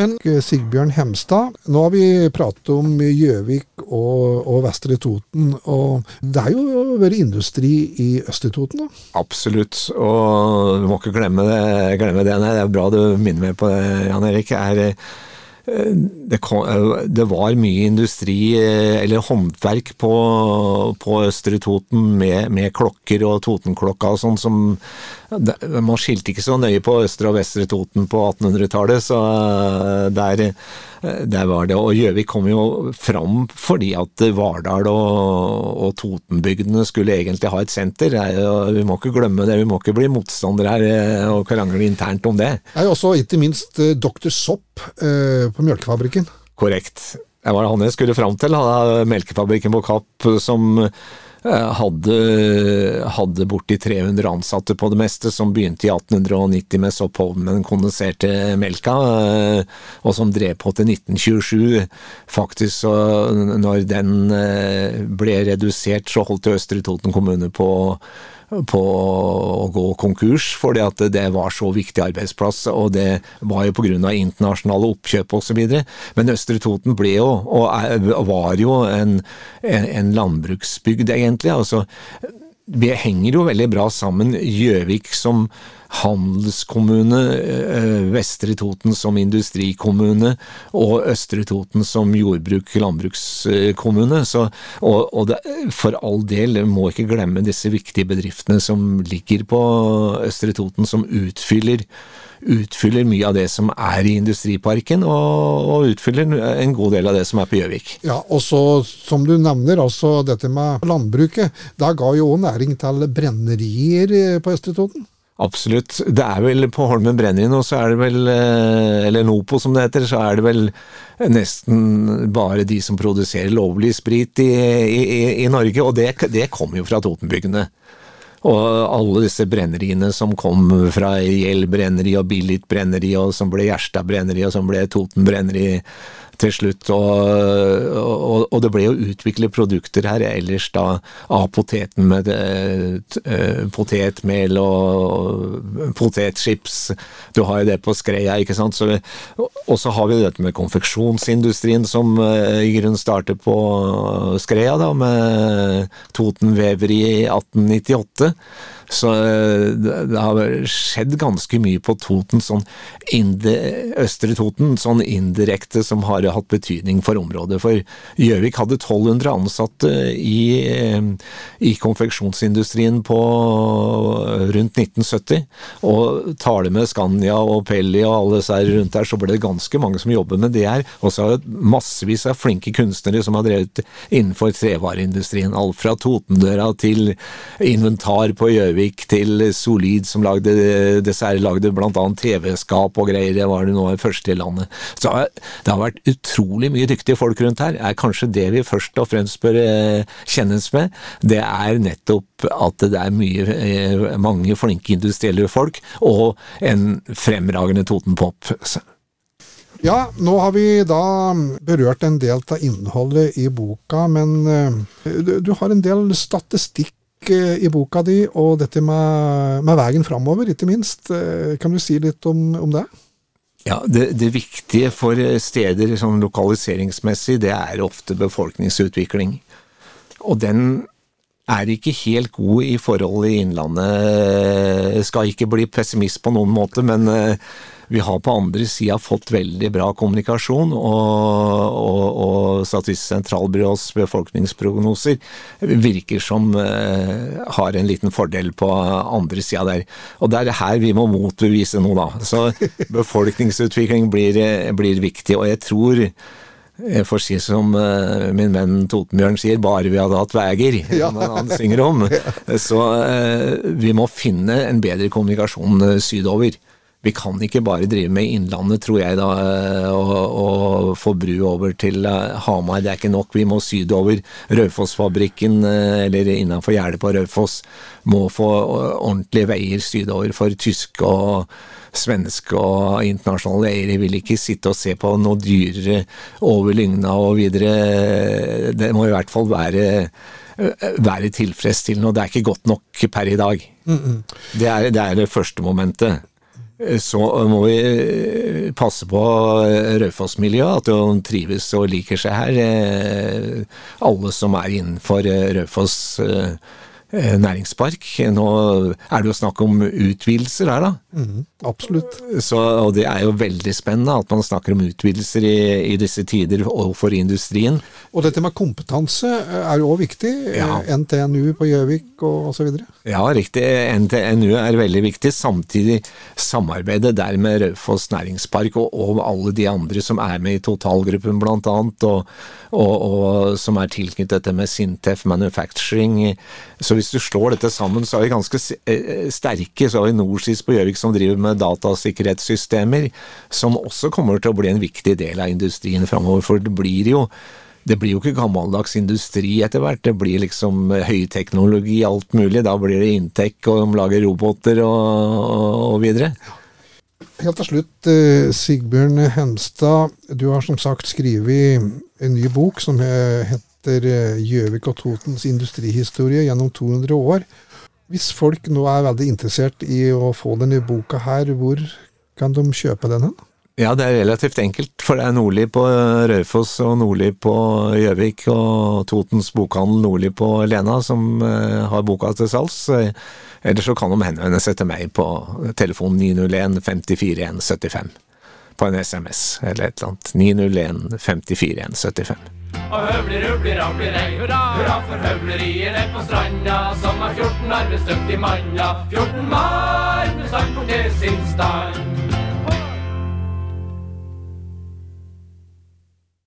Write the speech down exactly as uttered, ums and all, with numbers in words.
Men Sigbjørn Hemstad, nå har vi pratet om Gjøvik og, og Vestre Toten, og det er jo vært industri i Østre Toten da? Absolutt, og du må ikke glemme det, glemme det. Nei, det er bra du minner meg på det, Jan Erik. Er Det, kom, det var mye industri eller håndverk på, på Østre Toten med, med klokker og Totenklokka og sånn som det, man skilte ikke så nøye på Østre og Vestre Toten på attenhundretallet, så der, der var det, og Gjøvik kom jo fram fordi at Vardal og, og Totenbygdene skulle egentlig ha et senter. Vi må ikke glemme det, vi må ikke bli motstandere her og krangle internt om det. Det er jo også ikke minst doktor Sopp eh, på Mjølkefabrikken. Korrekt. Det var han jeg skulle fram til, han hadde Melkefabrikken på Kapp som hadde, hadde borti tre hundre ansatte på det meste, som begynte i atten nitti med Soppholm med den kondenserte melka, og som drev på til nitten tjuesju. Faktisk, så når den ble redusert, så holdt Østre Toten kommune på på å gå konkurs, fordi at det var så viktig arbeidsplass, og det var jo på grunn av internasjonale oppkjøp og så videre. Men Østre Toten ble jo, og var jo en, en, en landbruksbygd egentlig, altså vi henger jo veldig bra sammen, Gjøvik som handelskommune, Vestre Toten som industrikommune og Østre Toten som jordbruk-landbrukskommune. Så, og, og det, for all del må ikke glemme disse viktige bedriftene som ligger på Østre Toten, som utfyller utfyller mye av det som er i industriparken, og, og utfyller en god del av det som er på Gjøvik. Ja, og så som du nevner, altså dette med landbruket, da ga jo også næring til brennerier på Østre Toten. Absolutt. Det er vel på Holmen Brenneri nå, så er det vel, eller Nopo som det heter, så er det vel nesten bare de som produserer lovlig sprit i, i, i Norge, og det, det kommer jo fra Totenbygdene. Og alle disse brenneriene som kom fra Gjell brenneri og Billit brenneri, og som ble Gjerstad brenneri, og som ble Toten brenneri til slutt, og, og, og det ble jo utviklet produkter her ellers da av poteten med det, potetmel og potetchips. Du har jo det på Skreia, ikke sant? Så, og så har vi dette med konfeksjonsindustrien som i grunnen startet på Skreia da, med Toten Veveri i atten nittiåtte. Så det har skjedd ganske mye på Toten, sånn inde, Østre Toten, sånn indirekte som har hatt betydning for området. For Gjøvik hadde tolv hundre ansatte i, i konfeksjonsindustrien på rundt nitten sytti, og tar det med Scania og Pelli og alle disse rundt der, så ble det ganske mange som jobber med det her, og så har det massevis av flinke kunstnere som har drevet innenfor trevareindustrien, alt fra Totendøra til inventar på Gjøvik, til Solid som lagde dessert, lagde blant annet T V-skap og greier, det var det nå første i landet. Så det har vært utrolig mye dyktige folk rundt her, er kanskje det vi først og fremst bør kjennes med, det er nettopp at det er mye, mange flinke industrielle folk, og en fremragende Totenpop. Ja, nå har vi da berørt en del av innholdet i boka, men du, du har en del statistikk i boka di, og dette med, med veien fremover, ikke minst. Kan du si litt om, om det? Ja, det, det viktige for steder sånn lokaliseringsmessig, det er ofte befolkningsutvikling. Og den er ikke helt god i forhold i innlandet. Jeg skal ikke bli pessimist på noen måte, men vi har på andre siden fått veldig bra kommunikasjon, og, og, og Statistisk sentralbyrås befolkningsprognoser virker som uh, har en liten fordel på andre siden der. Og det er her vi må motbevise noe da. Så befolkningsutvikling blir, blir viktig, og jeg tror jeg får si som uh, min venn Totenbjørn sier, bare vi hadde hatt veger, ja. Som han synger om. Så uh, vi må finne en bedre kommunikasjon uh, sydover. Vi kan ikke bare drive med innlandet, tror jeg da, og, og få bru over til Hamar. Det er ikke nok, vi må sydover. Raufoss-fabrikken, eller innenfor gjerdet på Raufoss, må få ordentlige veier sydover, for tyske og svenske og internasjonale eiere vil ikke sitte og se på noe dyrere over Lygna og videre. Det må i hvert fall være, være tilfredsstillende, og det er ikke godt nok per i dag. Mm-mm. Det er, det er det første momentet. så må vi passe på Raufoss-miljøet, at de trives og liker seg her. Alle som er innenfor Raufoss næringspark. Nå er det jo snakk om utvidelser her da. Mm, absolutt. Så, og det er jo veldig spennende at man snakker om utvidelser i, i disse tider overfor industrien. Og dette med kompetanse er jo også viktig. Ja. N T N U på Gjøvik og, og så videre. Ja, riktig. N T N U er veldig viktig. Samtidig samarbeidet der med Raufoss næringspark og, og alle de andre som er med i totalgruppen blant annet, og, og, og som er tilknyttet dette med Sintef Manufacturing. Så hvis du slår dette sammen, så er vi ganske sterke. Så har vi Norsis på Gjøvik som driver med datasikkerhetssystemer, som også kommer til å bli en viktig del av industrien fremover, for det blir jo Det blir jo ikke gammeldags industri etter hvert, det blir liksom høyteknologi, alt mulig, da blir det Intech, og de lager roboter og, og videre. Helt til slutt, Sigbjørn Hemstad, du har som sagt skrevet en ny bok som heter Gjøvik og Totens industrihistorie gjennom to hundre år. Hvis folk nå er veldig interessert i å få denne boka her, hvor kan de kjøpe den hen? Ja, det er relativt enkelt, for det er Nordli på Raufoss og Nordli på Gjøvik og Totens bokhandel Nordli på Lena som uh, har boka til salgs. Ellers så kan de henvende seg til meg på telefon ni null en fem fire en syv fem på en S M S eller et eller annet. ni null en fem fire en syv fem. Og høvler, rubler, rabler, ei, hurra, hurra for høvlerier ned på stranda, som er fjorten arbeidsdyktig mann, ja, fjorten mann, bestand på til sin stand.